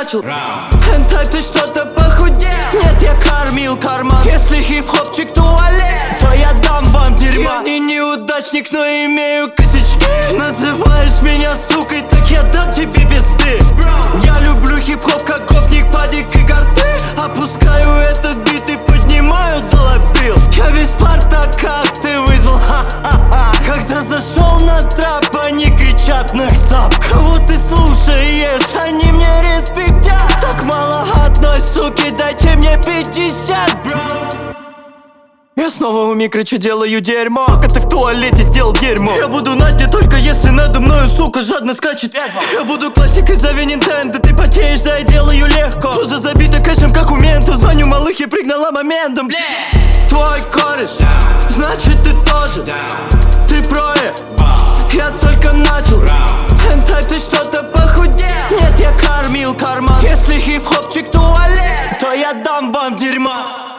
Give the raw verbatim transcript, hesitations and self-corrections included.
начал. Хентай, ты что-то похудел. Нет, я кормил карман. Если хип-хопчик туалет, то я дам вам дерьма. Я не неудачник, но имею косячки. Называешь меня сукой, так я дам тебе пизды. Я люблю хип-хоп, как гопник, падик и горты. Опускаю этот бит и поднимаю долобил. Я весь в Спартаках, ты вызвал, ха-ха-ха. Когда зашел на трап, они кричат «Нексап». Кого ты слушаешь, они мне респектят. Так мало одной суки, дайте мне пятьдесят, бро. Я снова у микроча делаю дерьмо, пока ты в туалете сделал дерьмо. Я буду на дне только если надо мною, сука, жадно скачет. Я буду классикой, зови Nintendo. Ты потеешь, да я делаю легко. Туза забита кэшем, как у ментов. Звоню малыхе, пригнала моментом. Твой кореш, значит ты тоже. Ты проеб, я только начал. Хентай, ты что-то похудел. Нет, я кормил карман. Если хип-хопчик туалет, то я дам вам дерьма.